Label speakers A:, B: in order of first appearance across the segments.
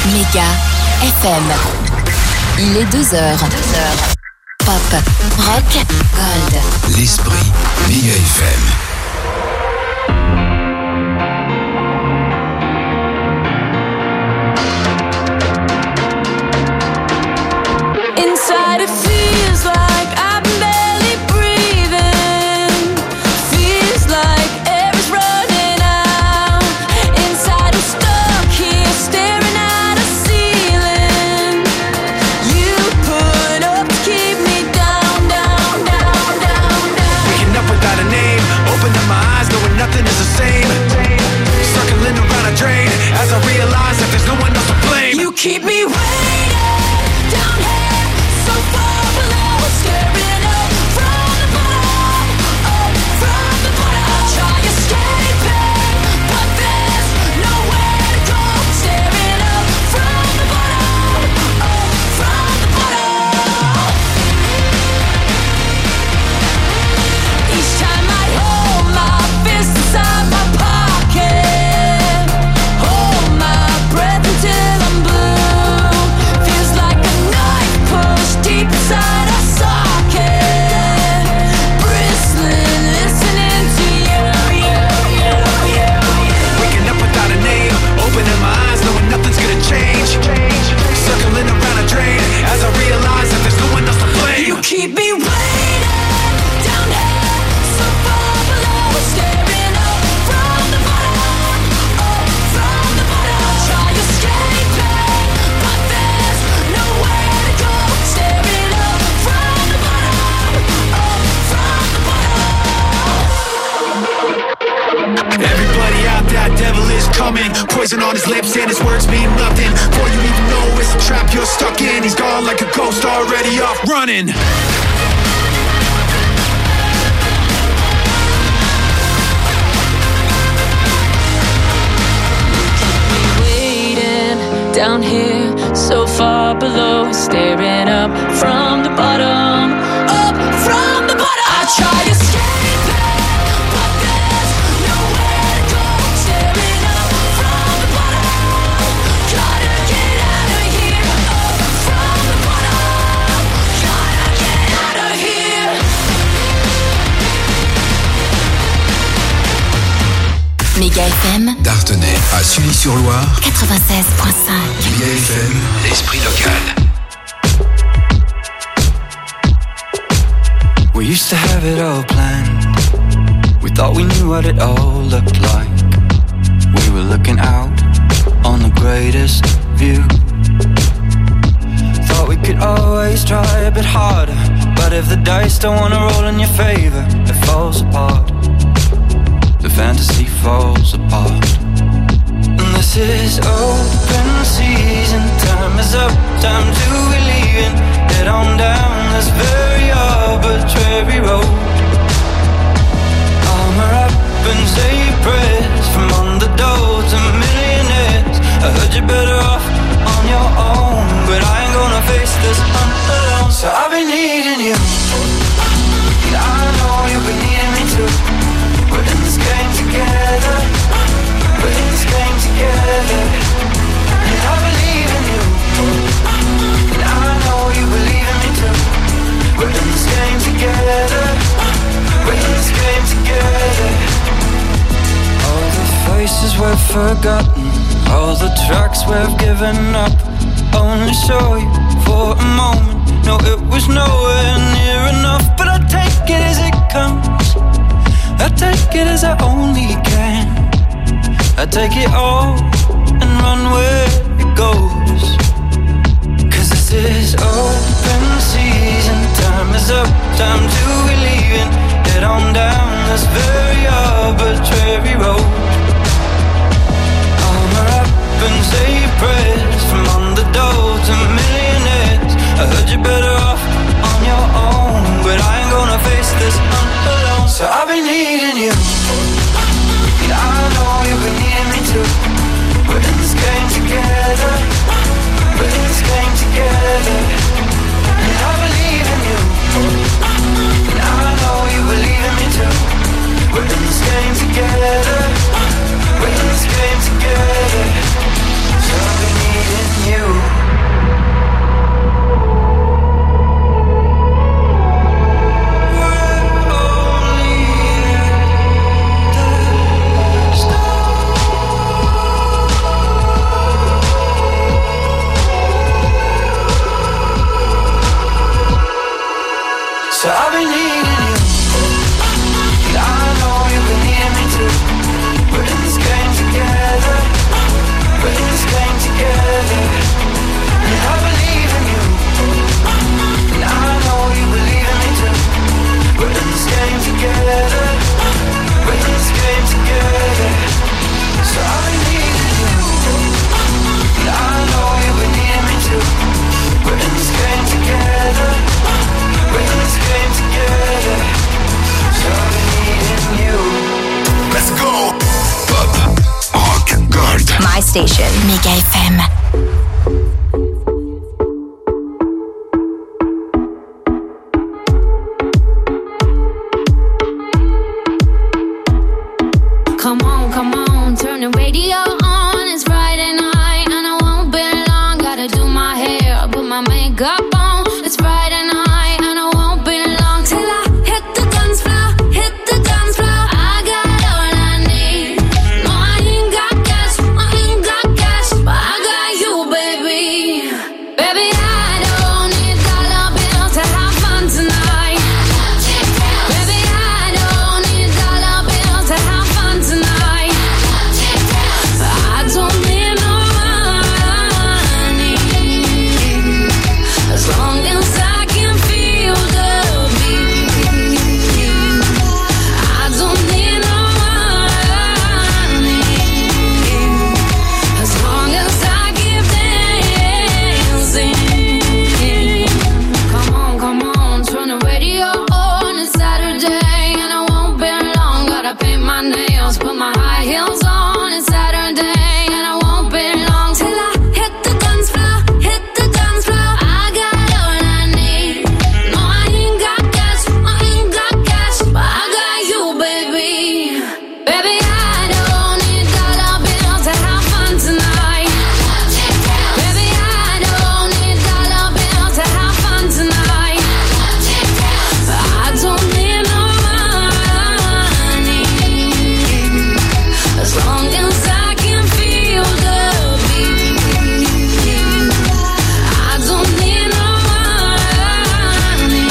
A: Méga FM. Il est 2h. Pop, rock, gold.
B: L'esprit Méga FM.
C: Inside it feels like I'm barely breathing. Feels like air is running out. Inside I'm stuck here staring at a ceiling. You put up to keep me down, down, down, down, down.
D: Waking up without a name, opening my eyes knowing nothing is the same. Circling around a drain as I realize that there's no one else to blame.
C: You keep me waiting down here, so far below, staring up from the bottom, up from the bottom. I try escaping, but there's nowhere to go. Staring up from the bottom, up from the bottom. Each time I hold my fist inside my pocket, hold my breath until I'm blue. Feels like a knife pushed deep inside a socket, bristling, listening to you.
D: Waking up without a name, opening my eyes knowing nothing's gonna change. Circling around a drain as I realize that there's no one else to blame.
C: You keep me waiting down here, so far below, staring up from the bottom, up from the bottom. I try escaping, but there's nowhere to go. Staring up from the bottom, up from the bottom.
D: Everybody out there, devil is coming. Poison on his lips and his words mean nothing. Before you even know it's a trap you're stuck in. He's gone like a ghost already off running.
C: Waiting down here, so far below, staring up from the bottom, up from the bottom. I try escaping, but there's nowhere to go. Staring up from the bottom, gotta get out of here. Up from the bottom, gotta get out of here.
A: Méga FM
B: D'Artenay à Sully-sur-Loire,
A: 96.5.
B: Méga FM, l'esprit local.
E: We used to have it all planned. We thought we knew what it all looked like. We were looking out on the greatest view. Thought we could always try a bit harder, but if the dice don't wanna roll in your favor, it falls apart. The fantasy falls apart. And this is open season. Time is up, time to be leaving. Head on down this very arbitrary road. Armor up and say prayers from underdogs and millionaires. I heard you're better off on your own, but I ain't gonna face this alone. So I've been needing you, and I know you've been needing me too. We're in this game together. We're in this game together. And I believe in you, and I know you believe in me too. We're in this game together. We're in this game together. All the faces we've forgotten, all the tracks we've given up, only saw you for a moment. No, it was nowhere near enough, but I take it as it comes. I take it as I only can. I take it all and run where it goes. 'Cause this is open season. Time is up, time to be leaving. Head on down this very arbitrary road. Armor up and say prayers from underdogs and millionaires. I heard you're better off on your own, but I ain't gonna face this alone. So I've been needing you, and I know you've been needing me too. We're in this game together. We're in this game together. And I believe in you, and I know you believe in me too. We're in this game together.
A: station. Mega FM.
C: Come on, turn the radio on. It's Friday night and I won't be long. Gotta do my hair, put my makeup on. It's Friday night and I won't be long till I hit the dance floor, hit the dance floor. I got all I need. No, I ain't got cash, but I got you, baby. Baby, I don't need dollar bills to have fun tonight. Baby, I don't need dollar bills to have fun tonight. I don't need no money, as long as I can feel the beat. I don't need no money, as long as I keep dancing. Come on, turn the radio on. It's Saturday and I won't be long. Gotta paint my nails, put my high heels on. It's Saturday and I won't be long till I hit the dance floor, hit the dance floor. I got all I need. No, I ain't got cash, but I got you, baby. Baby, I don't need dollar bills to have fun tonight. Baby, I don't need dollar bills to have fun tonight. I don't need no money, as long as I can feel the beat. I don't need no money,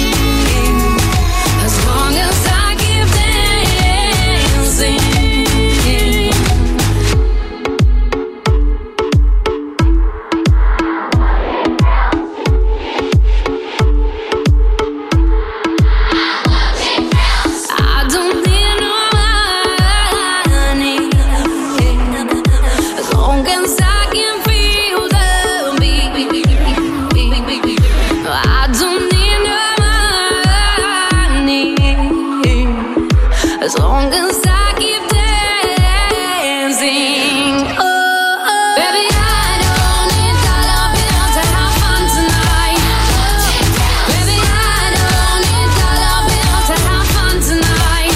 C: as long as I keep dancing. I don't need no money, as long as I can feel the beat. I don't need no money, as long as I keep dancing. Baby, I don't need dollar bills to have fun tonight. Baby, I don't need dollar bills to have fun tonight.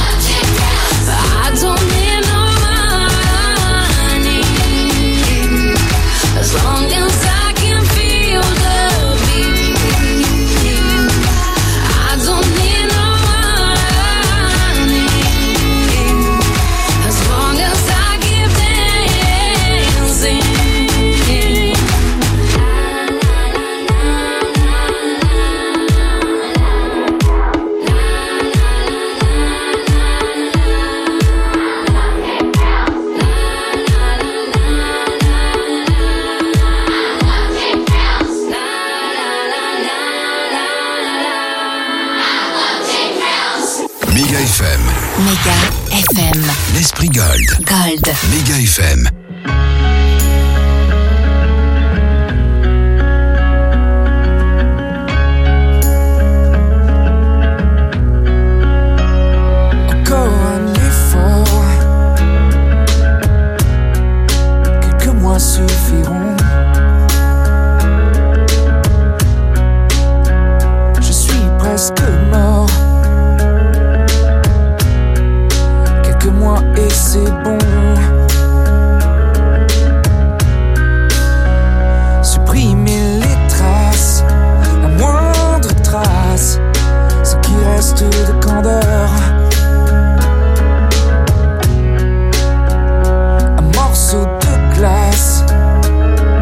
C: I don't need no money, as long as I can feel the beat. I don't need no money, as long as I keep dancing.
B: Mega FM,
A: Mega FM.
B: l'esprit Gold.
A: Gold.
B: Mega FM.
F: Encore un effort, quelques mois suffiront. Je suis presque mort, quelques mois et c'est bon. Supprimer les traces, la moindre trace, ce qui reste de candeur. Un morceau de glace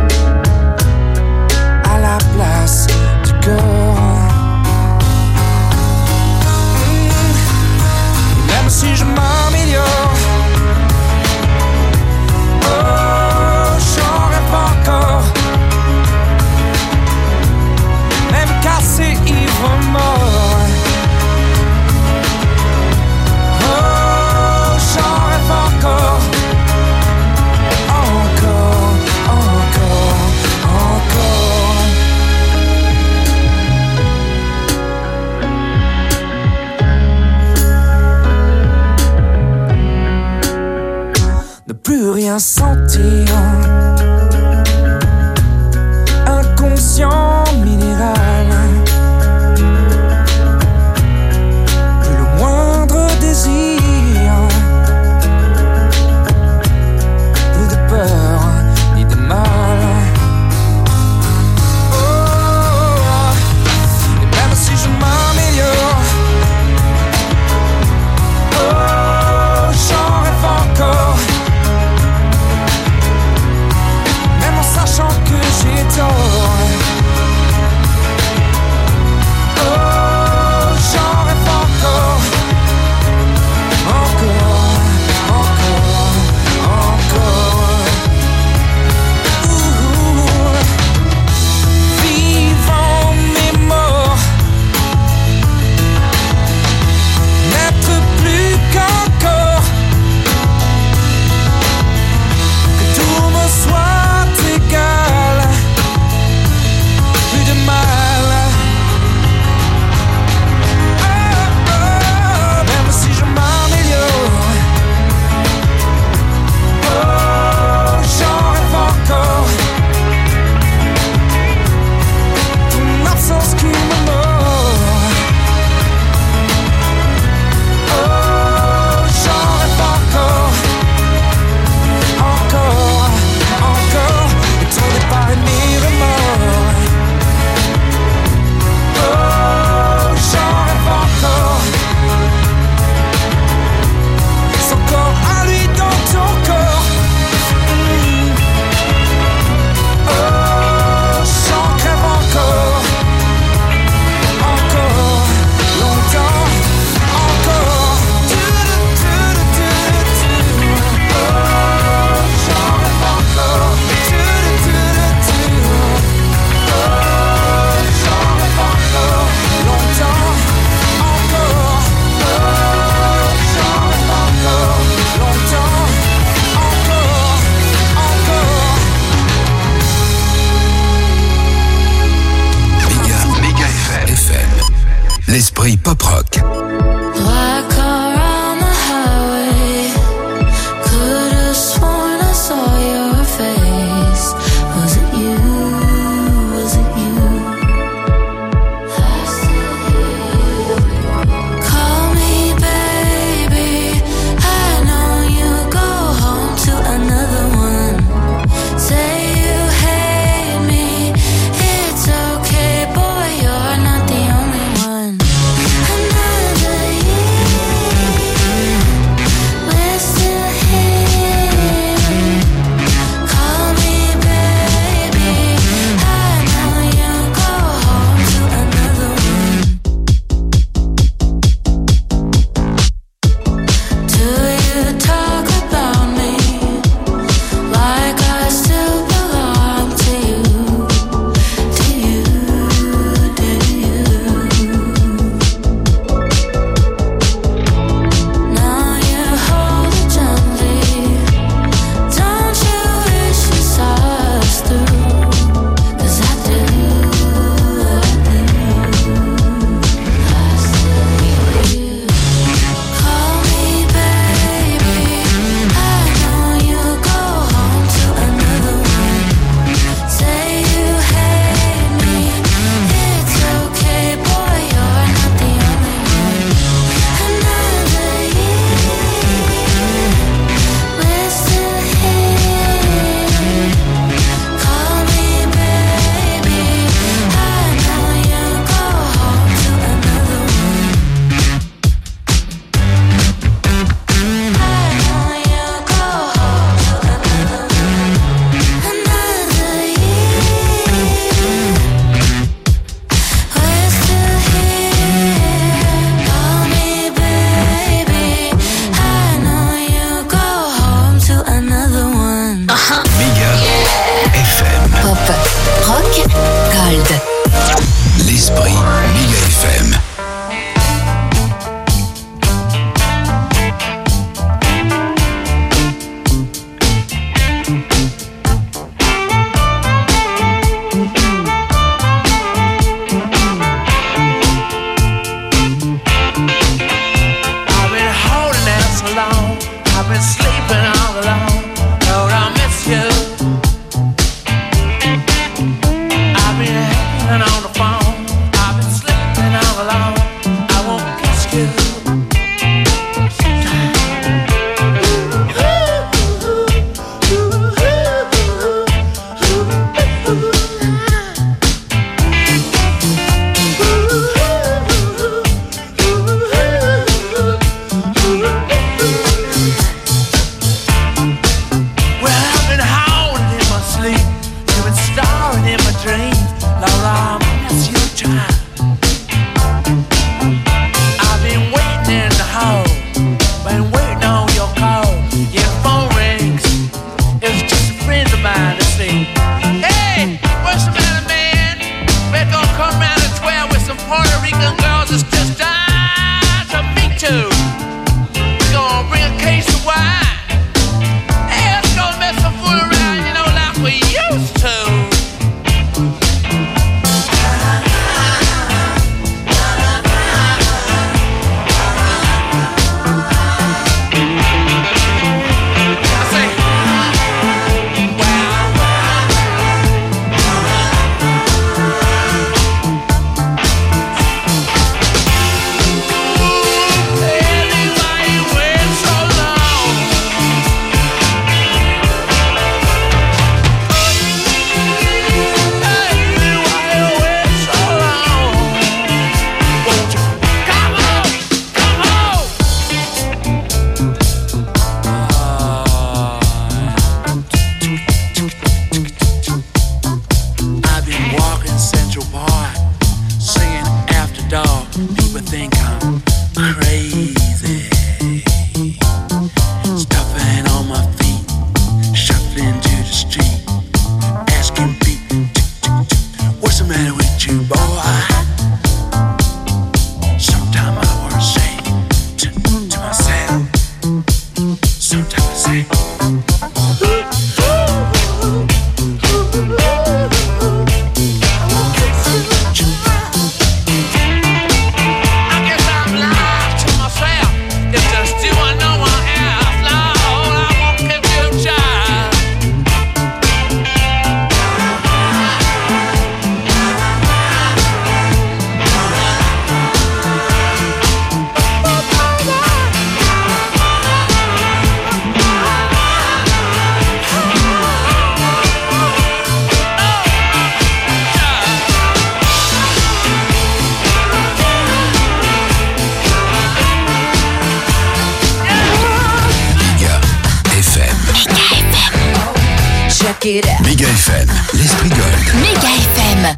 B: pop rock.
C: Black car on the highway. Could've sworn I saw your face. Was it you? Was it you? Call me baby. I know you go home to another one. Say you hate me. It's okay, boy, you're not the only one. Another year, we're still here. Call me baby. I know you go home to another one. Do you talk about me like I still belong to you? Do you? Do you? Now you hold it gently. Don't you wish you saw us through? 'Cause I do, I do. I still hear you. Call me baby. I know you go home to another one. Say you hate me. It's okay, boy, you're not the only one. Another year, we're still here. Call me baby. I know you go home to another one. I know you go home to another one. Another year, we're still here. Call me baby. I know you go home to another one.
B: Méga FM.
A: Pop, rock, gold.
B: L'esprit Méga FM.
G: I've been holding out so long. I've been sleeping all alone. Lord, I miss you. I've been hanging on the phone. I've been sleeping all alone. I won't kiss you. Well, I've been howling in my sleep. You've been starring in my dreams. Laura, I miss your time. I've been waiting in the hall. Been waiting on your call. Your phone rings. It's just a friend of mine to see. Hey, what's the matter, man? We're gonna come around at 12 with some Puerto Rican girls. It's just time to meet you. We're gonna bring a case of wine. Hey, let's go mess some fool around, you know, like we used to. I say, Eddie, why you wait so long? Eddie, why you wait so long? Won't you come home? Come home! I've been walking Central Park, singing After Dark. People think I'm crazy. Stuffing on my feet, shuffling to the street, asking people, what's the matter with you, boy? Sometimes I want to say to myself, sometimes I say, I guess
A: Check it out.
B: Méga FM, l'esprit gold.
A: Méga FM.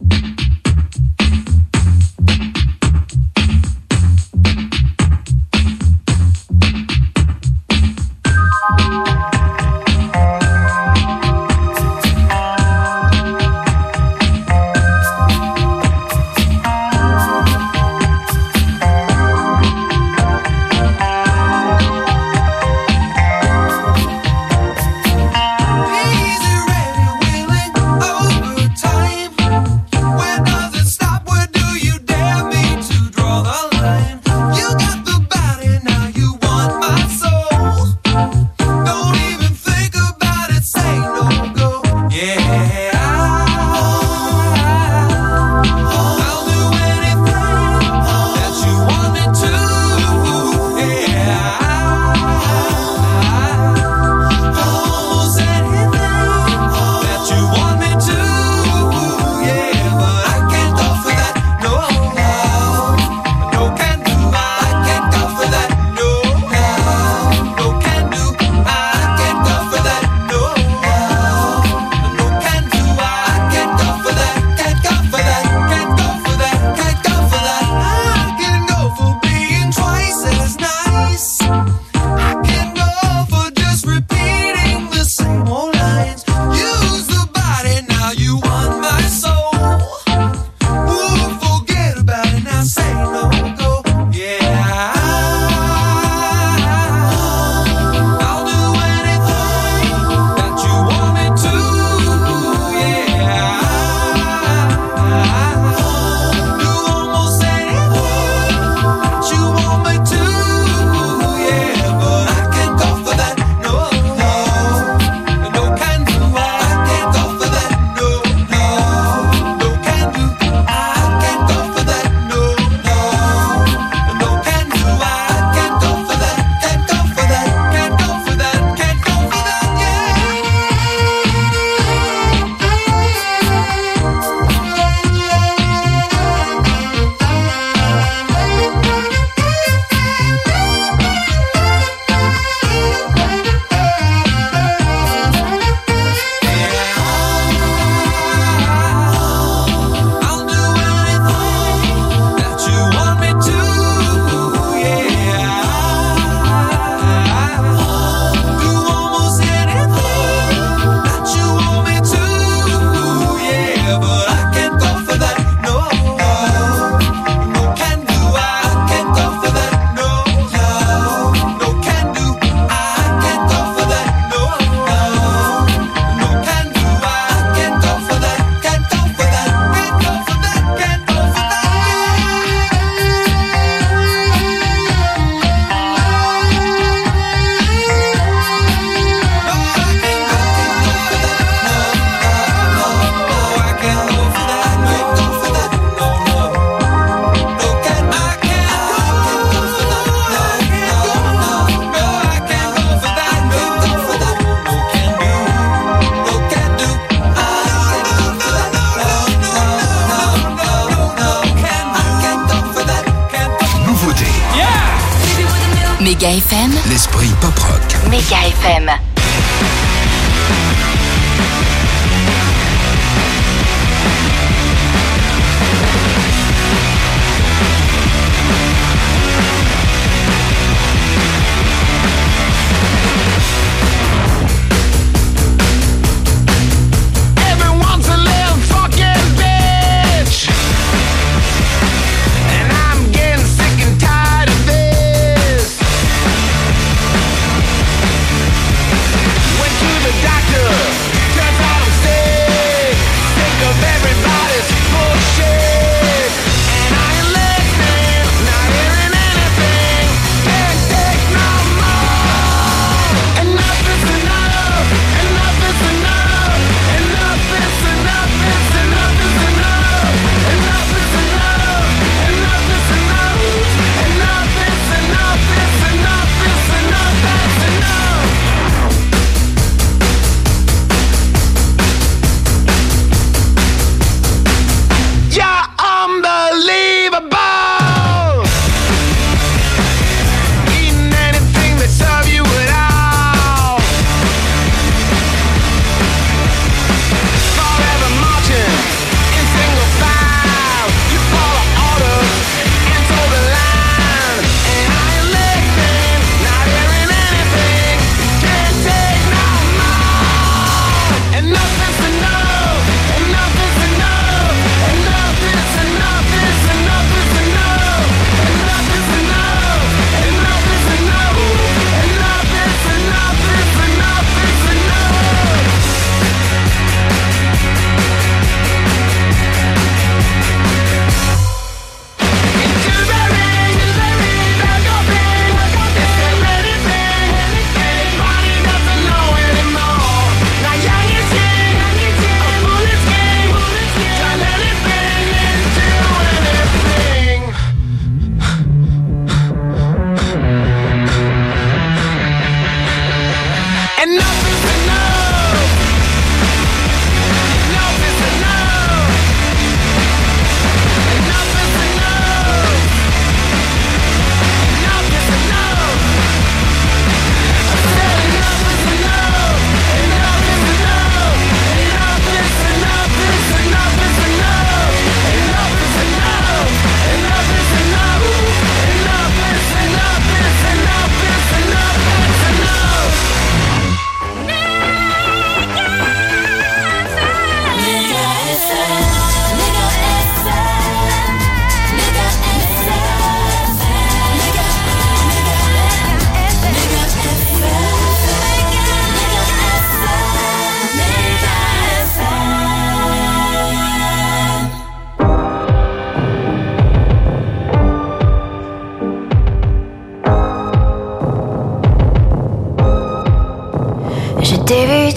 A: Méga FM.
B: L'esprit pop-rock.
A: Méga FM.
G: Sick and tired of this.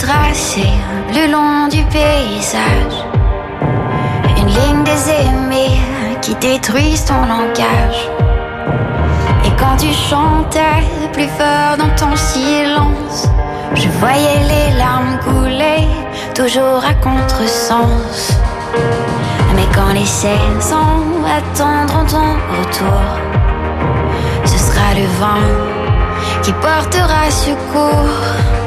H: tracée le long du paysage. Une ligne des aimés qui détruisent ton langage. Et quand tu chantais plus fort dans ton silence, je voyais les larmes couler, toujours à contresens. Mais quand les saisons attendront ton retour, ce sera le vent qui portera secours.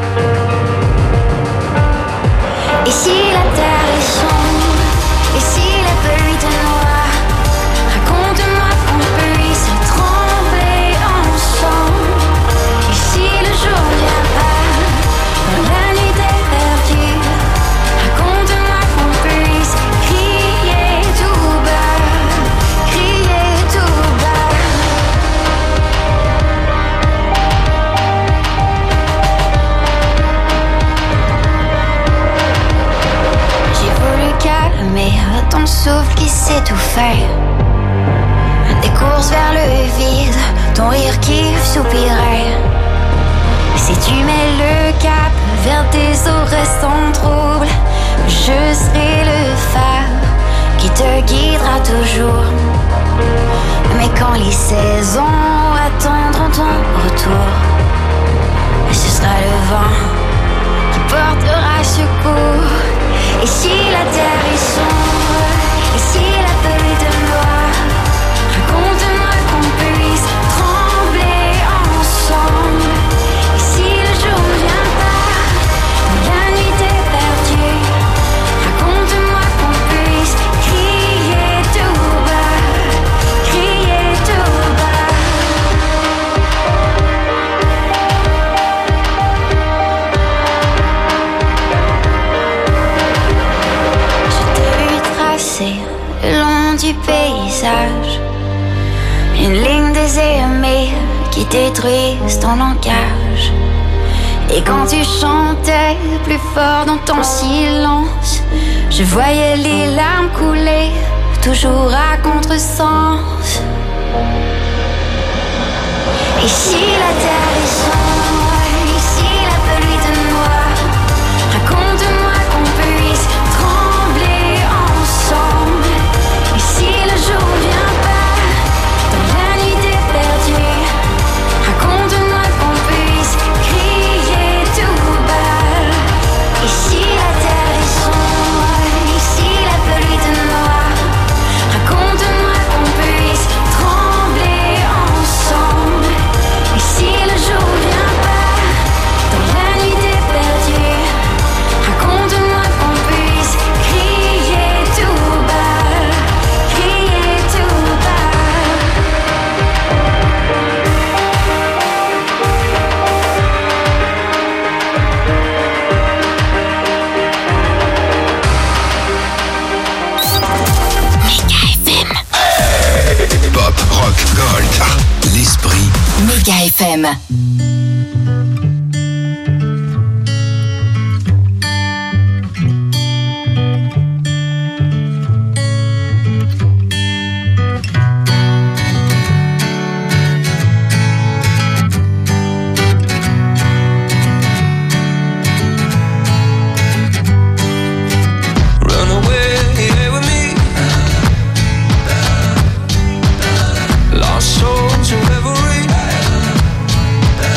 H: Et si la terre est sombre, et si la pluie te noie, raconte-moi qu'on puisse trembler ensemble. Et si le jour vient pas, dans la nuit t'es perdu, raconte-moi qu'on puisse crier tout bas, crier tout bas. Calmer ton souffle qui s'étouffait, des courses vers le vide, ton rire qui soupirait. Si tu mets le cap vers des eaux restant troubles, je serai le phare qui te guidera toujours. Mais quand les saisons attendront ton retour, ce sera le vent qui portera secours. Et si la terre est sombre, et si la pluie te noie, raconte-moi qu'on puisse trembler ensemble. Et si le jour vient pas, la nuit t'est perdue, raconte-moi qu'on puisse crier tout bas, crier tout bas. Le long du paysage, une ligne des aimés qui détruisent ton langage. Et quand tu chantais plus fort dans ton silence, je voyais les larmes couler, toujours à contresens. Et si la terre est sombre, et si la pluie te noie, raconte-moi qu'on puisse trembler ensemble. Et si le jour vient pas, dans la nuit t'es perdu, raconte-moi qu'on puisse crier tout bas. Et si la terre est sombre, et si la pluie te noie, raconte-moi qu'on puisse trembler ensemble. Et si le jour vient pas, dans la nuit t'es perdu, raconte-moi qu'on puisse crier tout bas, crier tout bas.
B: Pop, rock, gold. L'esprit.
A: Méga FM.
E: Run away with me. Lost souls in revelry.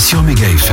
B: sur Mega FM.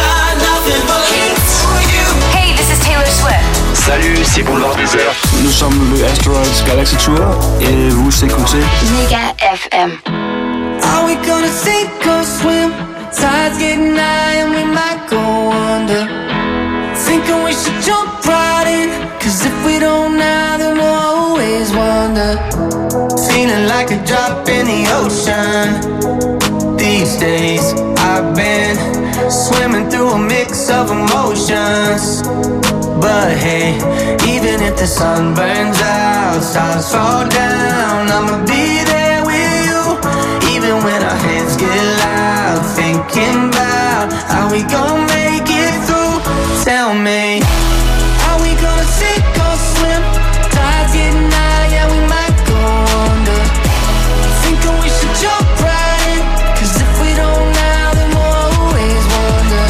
A: Hey, this is Taylor Swift.
I: Salut, c'est Boulevard Désert.
J: Nous sommes le Asteroids Galaxy Tour et vous écoutez
H: Mega FM.
F: Are we gonna sink or swim? Tide's getting high and we might go under. Thinking we should jump right in, cause if we don't now then we'll always wonder. Feeling like a drop in the ocean. These days I've been swimming through a mix of emotions. But hey, even if the sun burns out, stars fall down, I'ma be there with you. Even when our heads get loud, thinking about how we gon' make it through. Tell me, are we gonna sink or swim? Tide's getting high, yeah, we might go under. Thinking we should jump right in, cause if we don't now, then we'll always wonder.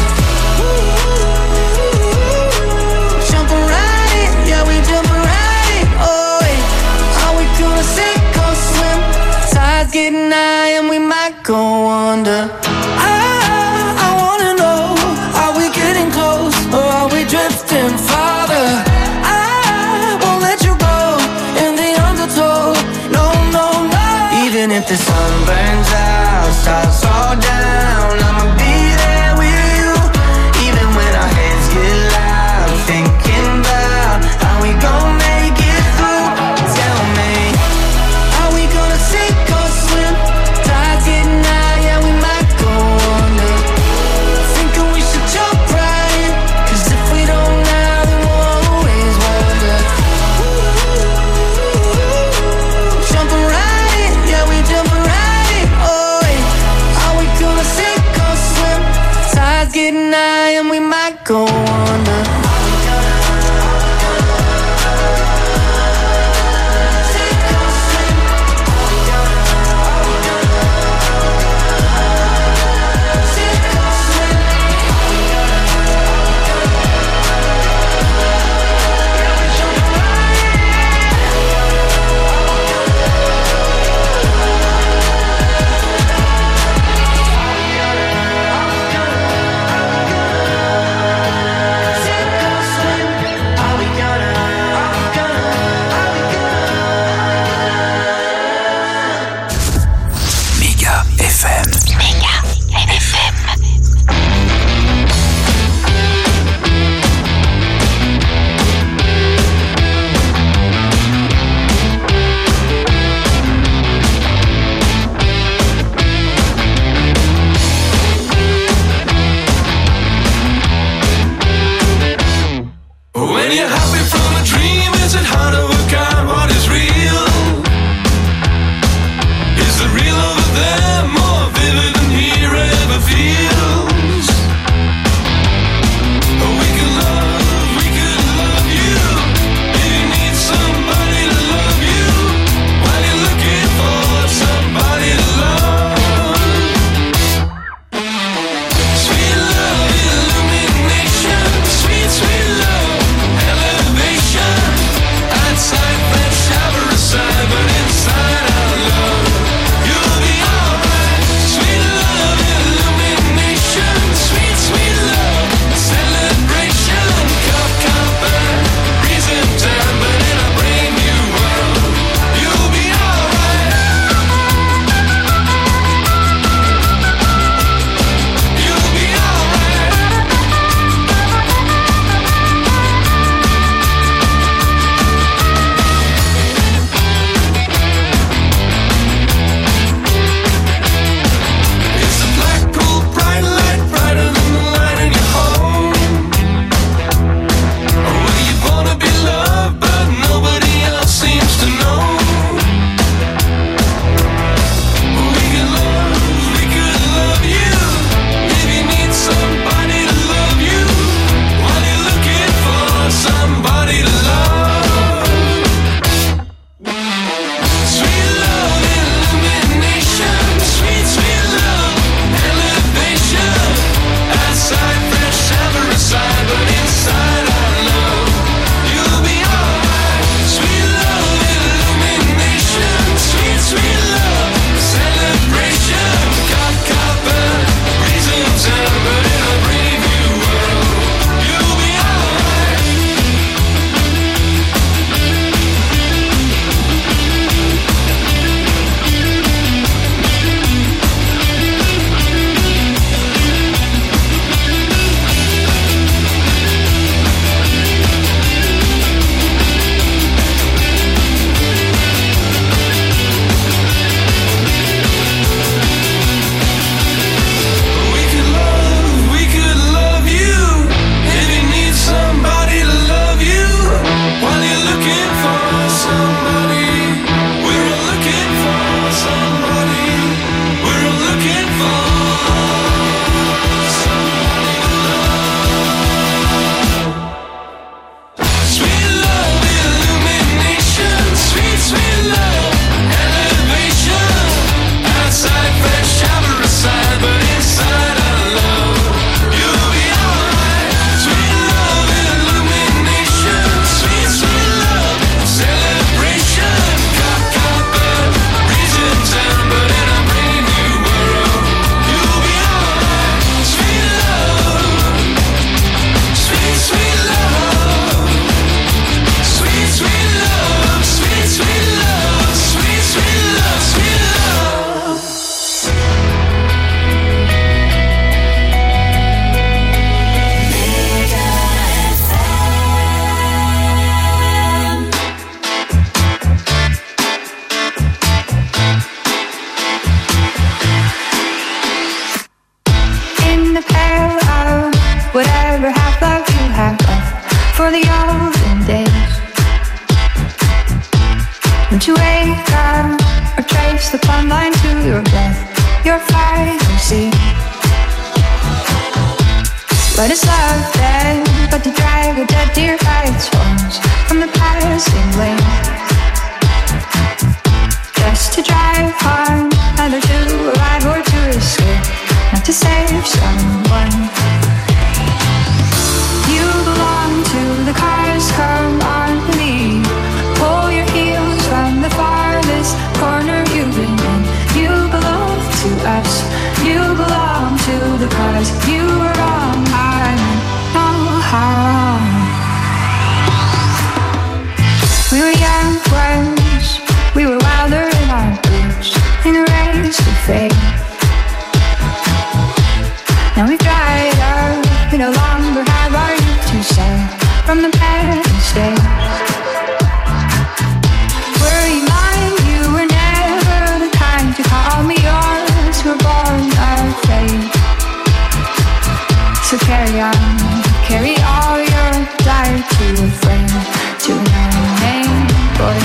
F: Jumping right in, yeah, we jumping right in. Oh, yeah. Are we gonna sink or swim? Tide's getting high and we might go under. I wanna know, are we getting close or are we drifting farther? I won't let you go in the undertow. No, no, no. Even if the sun burns out, stars fall down, I'ma be there with you. Even when our heads get loud, thinking about how we gon' make it through. Tell me, are we gonna sink or swim? Tide's getting high, yeah, we might go
H: Would you wake up or trace the plumb line to your breath? Your fantasy. Let us love dead, but to drag a dead deer by its horns from the passing lane. Just to drive home, either to arrive or to escape, not to save someone. You belong to the cars, come on, leave. Pull your heels from the farthest corner you've been in. You belong to us, you belong to the cars. You were wrong, I know how. We were young ones, we were wilder in our boots, in a race to fame. Now we've dried up, we no longer have our youth to say from the past days. Were you mine? You were never the kind to call me yours. We're born afraid. So carry on, carry all your desire to a friend, to an unnamed boy.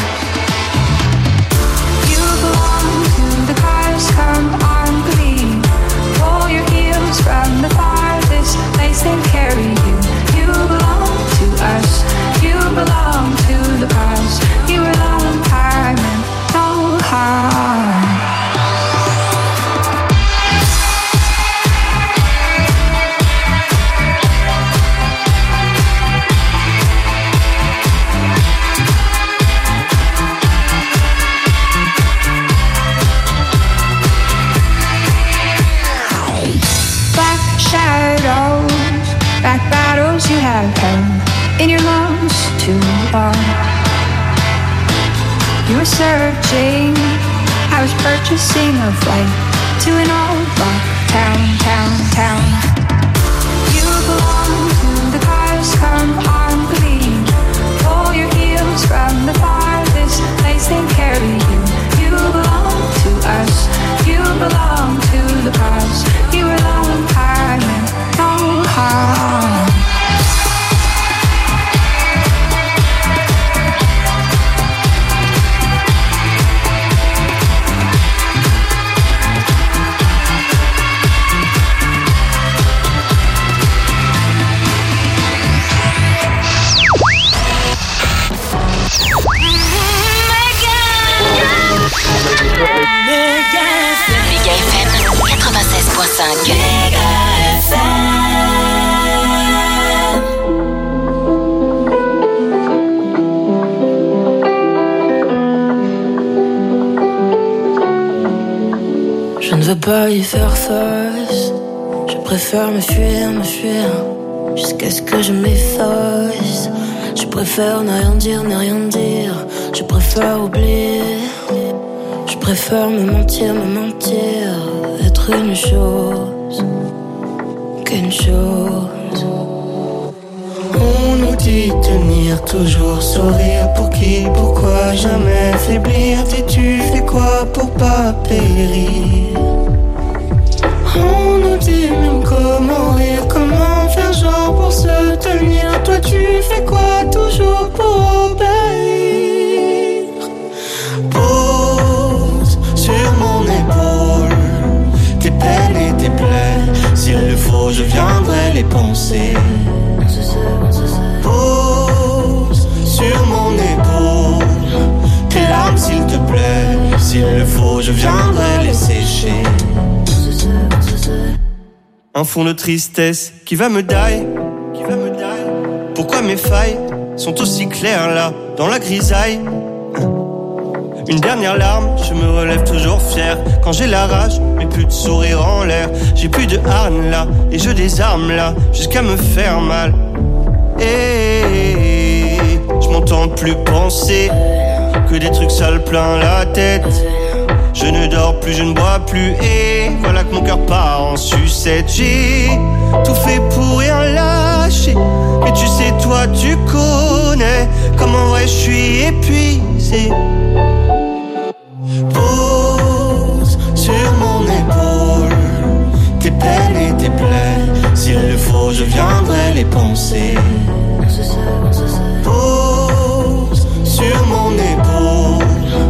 H: You belong to the cars, come on, believe. Pull your heels from the farthest place they carry you. You belong to us, you belong to the cars. You were long time and no harm. Shadows, back battles you have held in your lungs too long. You were searching, I was purchasing a flight to an old rock town. You belong to the cars, come on, believe. Pull your heels from the farthest place they carry you. You belong to us, you belong to the cars. You were long time and no harm.
A: Méga FM 96.5. Méga FM.
C: Je ne veux pas y faire face. Je préfère me fuir, jusqu'à ce que je m'efface. Je préfère ne rien dire. Je préfère oublier. Je préfère me mentir, être une chose qu'une chose.
I: On nous dit tenir, toujours sourire. Pour qui, pourquoi jamais faiblir? Dis-tu fais quoi pour pas périr? On nous dit même comment rire, comment faire genre pour se tenir. Toi tu fais quoi toujours pour obéir? Pose sur mon épaule tes peines et tes plaies. S'il le faut je viendrai les penser. Pose sur mon épaule tes larmes s'il te plaît. S'il le faut je viendrai les sécher. Un fond de tristesse qui va me die. Pourquoi mes failles sont aussi claires là, dans la grisaille? Une dernière larme, je me relève toujours fier. Quand j'ai la rage, mais plus de sourire en l'air. J'ai plus de harne là, et je désarme là, jusqu'à me faire mal. Et je m'entends plus penser que des trucs sales plein la tête. Je ne dors plus, je ne bois plus. Et voilà que mon cœur part en sucette. J'ai tout fait pour rien lâcher. Mais tu sais, toi, tu connais comment vrai je suis épuisé. Pose sur mon épaule tes peines et tes plaies. S'il le faut, je viendrai les penser. Pose sur mon épaule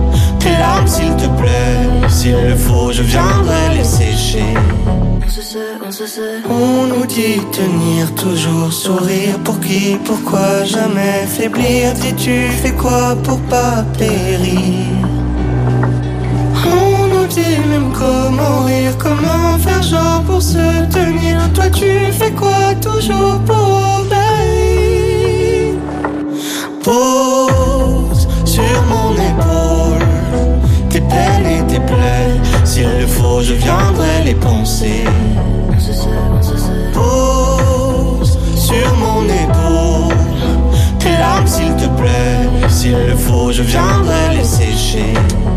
I: S'il le faut, je viendrai les sécher.
F: On se sait.
I: On nous dit tenir, toujours sourire. Pour qui, pourquoi jamais faiblir? Dis-tu fais quoi pour pas périr? On nous dit même comment rire, comment faire genre pour se tenir. Toi tu fais quoi toujours pour obéir? Pose sur mon épaule tes peines et tes plaies. S'il le faut, je viendrai les penser. Pose sur mon épaule tes larmes, s'il te plaît. S'il le faut, je viendrai les sécher.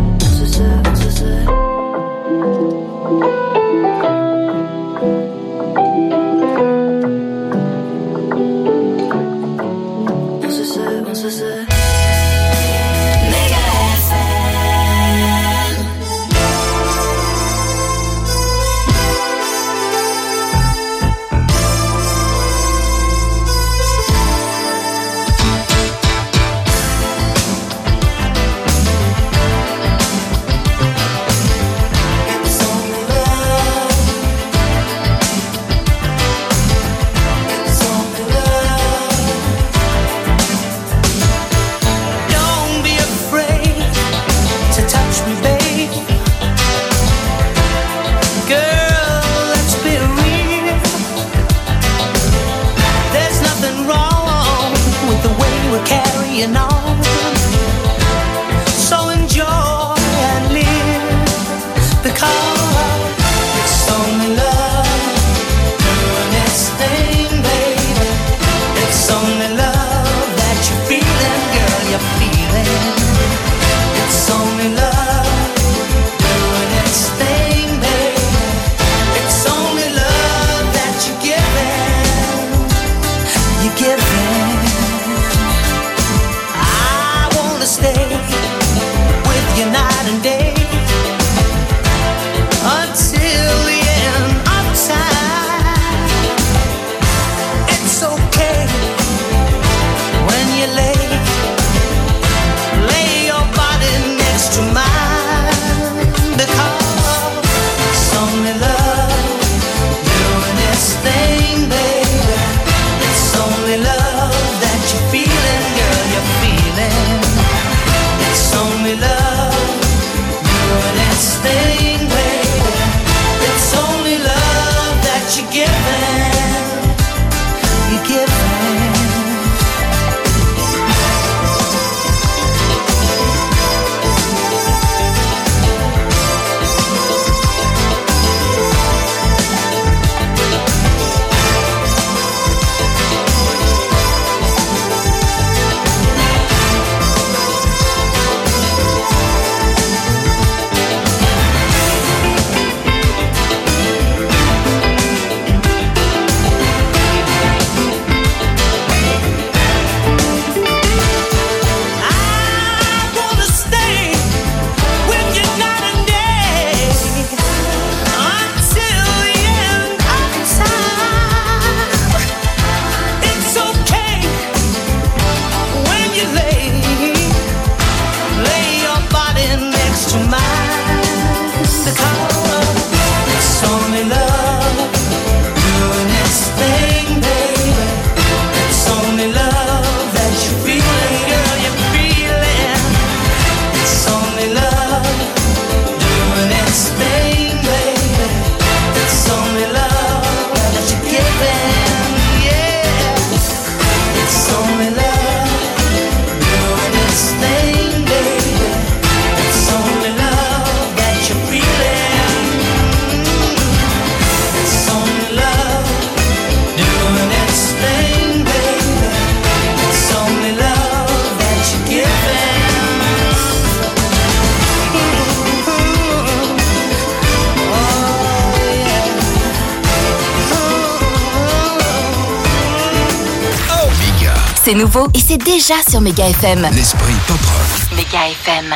A: C'est nouveau et c'est déjà sur Méga FM.
B: L'esprit pop rock.
A: Méga FM.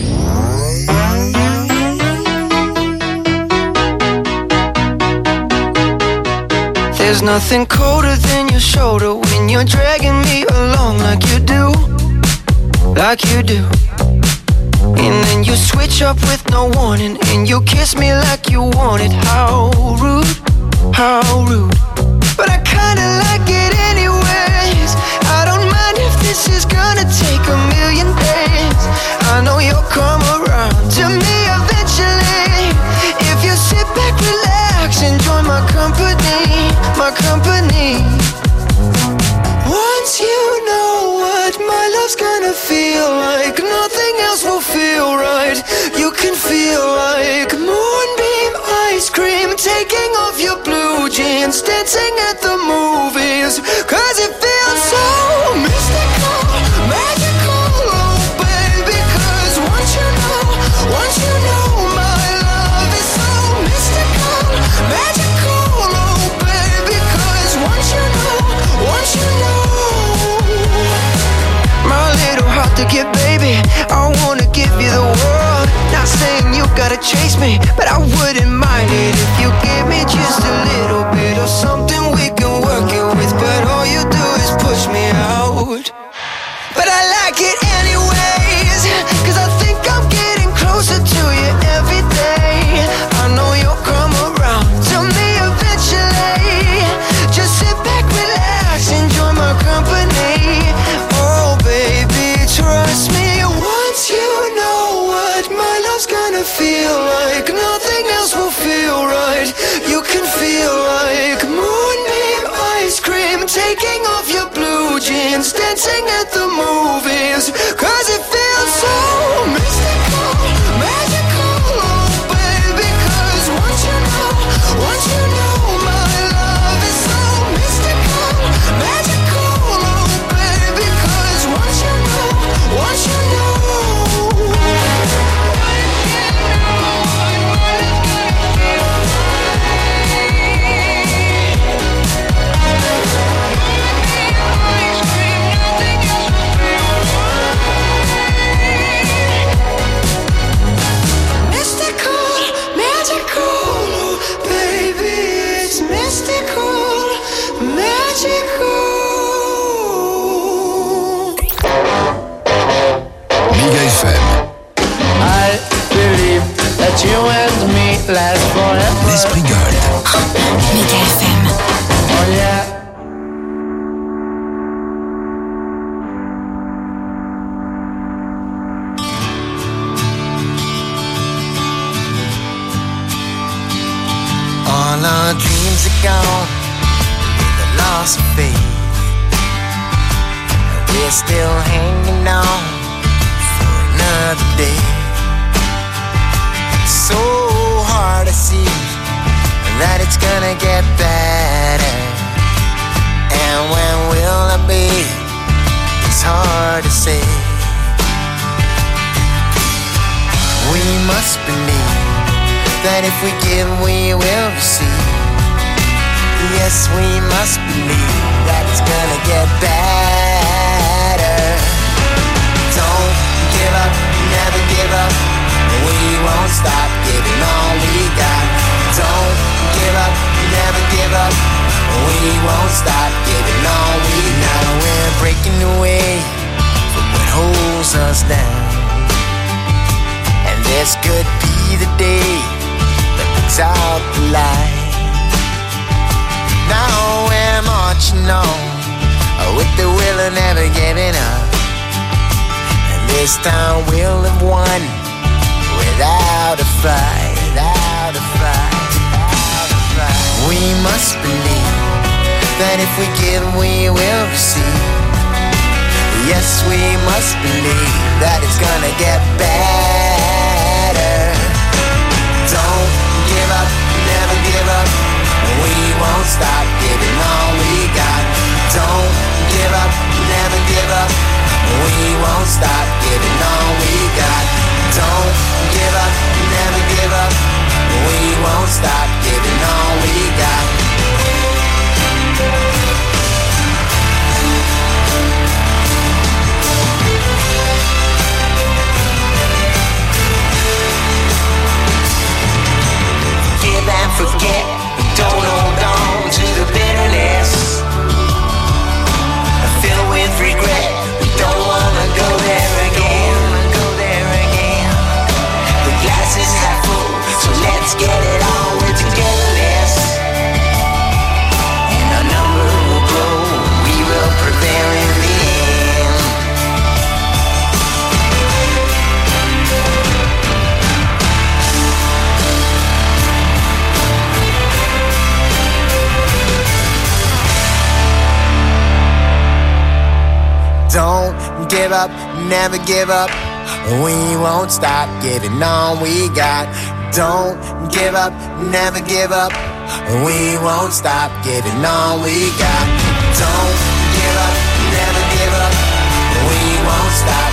F: There's nothing colder than your shoulder when you're dragging me along like you do. Like you do. And then you switch up with no warning, and you kiss me like you want it. How rude, how rude. But I kinda like it anyways. I don't mind if this is gonna take a million days. I know you'll come around to me eventually. If you sit back, relax, enjoy my company, my company. Once you know what my love's gonna feel like, nothing else will feel right. You can feel like moonbeam ice cream, taking off your blue jeans, dancing at the movies. Cause it feels so mystical, magical, oh baby. Cause once you know my love is so mystical, magical, oh baby. Cause once you know my little heart to get, baby, I wanna give you the world. Not saying you gotta chase me, but I wouldn't mind it if you give me just a little bit of something we can work it with. But all you do is push me out. But I like it anyways, cause I think I'm getting closer to you every day. I know you'll come around to me eventually. Just sit back, relax, enjoy my company. Oh baby, trust me. Once you know what my love's gonna feel like, nothing else will feel right. You can feel like moonbeam ice cream, taking off your blue jeans, dancing at the movies. Cause it feels so mystical, magical, oh baby. Cause once you know my love is so mystical, magical, oh baby. Cause once you know
G: you and me last forever.
B: L'Esprit Gold.
A: Méga FM.
G: Oh yeah.
F: All our dreams are gone with the loss of faith. We're still hanging on for another day. So hard to see that it's gonna get better. And when will it be? It's hard to say. We must believe that if we give, we will receive. Yes, we must believe that it's gonna get better. Don't give up, never give up. We won't stop giving all we got. Don't give up, never give up. We won't stop giving all we got. We're breaking away from what holds us down. And this could be the day that puts out the light. Now we're marching on with the will of never giving up. And this time we'll have won without a fight, without a fight, without a fight. We must believe that if we give, we will receive. Yes, we must believe that it's gonna get better. Don't give up, never give up. We won't stop giving all we got. Don't give up, never give up. We won't stop giving all we got. Don't give up, never give up. We won't stop giving all we got.
K: give up, never give up. We won't stop giving all we got. Don't give up, never give up. We won't stop giving all we got. Don't give up, never give up. We won't stop